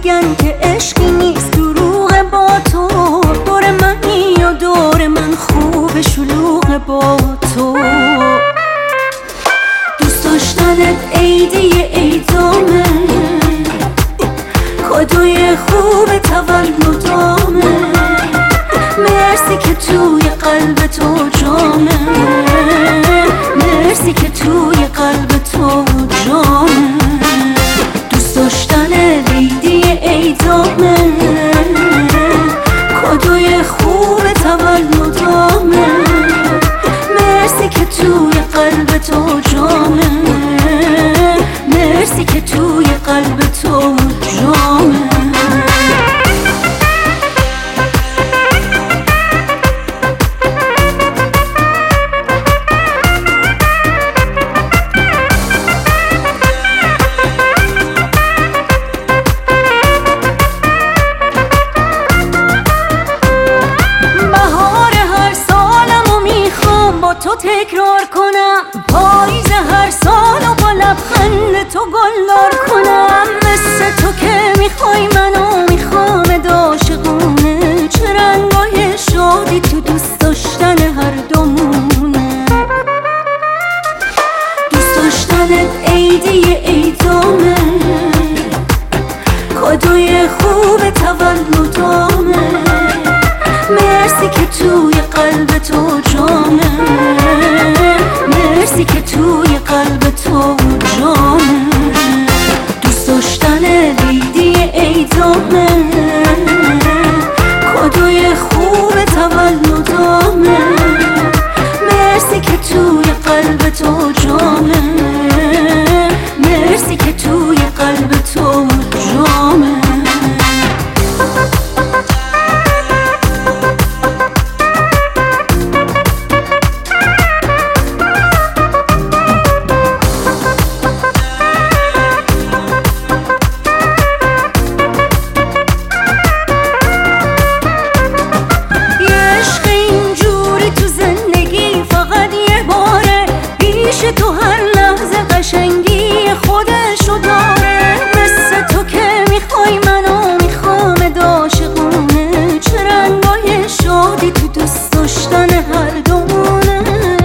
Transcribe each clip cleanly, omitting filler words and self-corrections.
میگن که عشقی نیست دروغ با تو، دور منی یا دور من خوب شلوغ با تو. دوست داشتنت عیدی ایدامه، کادوی خوب تولدامه، مرسی که توی قلب تو جامه، مرسی که توی قلب تو جامه. دوست داشتن عیدی ایدامه، کادوی خوب تولدامه، مرسی که توی قلب تو جامه، مرسی که توی قلب تو جامه. تو تکرار کنم پاییز هر سال و با لبخند تو گلدار کنم، مثل تو که میخوای منو میخوام عاشقونه، چه رنگای شادی تو دوست داشتن هر دومونه. دوست داشتنت عیدی ایدامه، کادوی خوب تولدامه، مرسی که توی قلب تو جامه، مرسی که توی قلب تو جامه. دوست داشتن عیدی ایدامه، کادوی خوب تولدامه، مرسی که توی قلب تو جامه، مرسی که توی قلب تو جامه. تو هر لحظه قشنگی خودشو داره، مثل تو که میخوای منو میخوام عاشقونه، چه رنگای شادی تو دوست داشتن هر دومونه.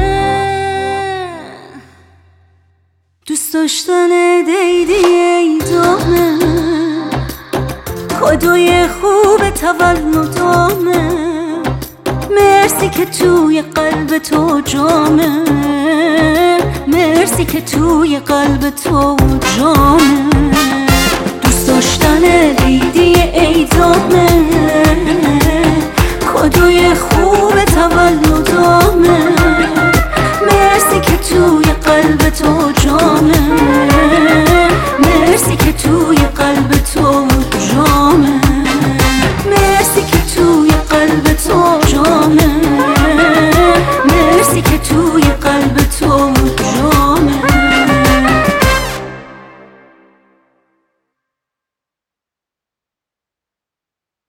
دوست داشتن عیدی ایدامه، کادوی خوب تولدامه، مرسی که توی قلب تو جامه، مرسی که توی قلب تو جامه. دوست داشتن عیدی ایدامه، کادوی خوب تولدامه، مرسی که توی قلب تو جامه،